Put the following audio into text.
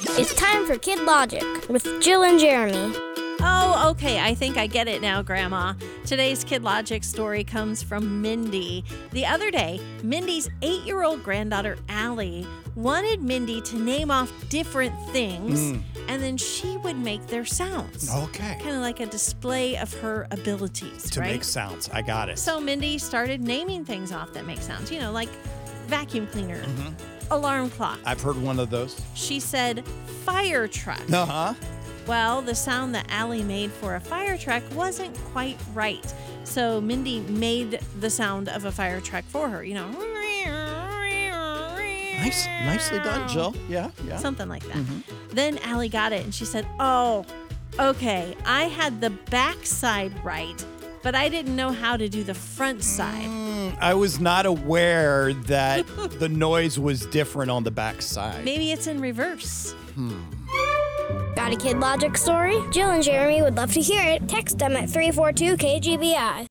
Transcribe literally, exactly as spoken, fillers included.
It's time for Kid Logic with Jill and Jeremy. Oh, okay, I think I get it now, Grandma. Today's Kid Logic story comes from Mindy. The other day, Mindy's eight-year-old granddaughter, Allie, wanted Mindy to name off different things, mm. and then she would make their sounds. Okay. Kind of like a display of her abilities, to right? make sounds. I got it. So Mindy started naming things off that make sounds, you know, like vacuum cleaner, mm-hmm. alarm clock. I've heard one of those. She said fire truck. Uh-huh. Well, the sound that Allie made for a fire truck wasn't quite right. So Mindy made the sound of a fire truck for her, you know. Nice, nicely done, Jill. Yeah, yeah. Something like that. Mm-hmm. Then Allie got it and she said, oh, okay, I had the back side right, but I didn't know how to do the front side. Mm, I was not aware that the noise was different on the back side. Maybe it's in reverse. Hmm. Got a Kid Logic story? Jill and Jeremy would love to hear it. Text them at three four two K G B I.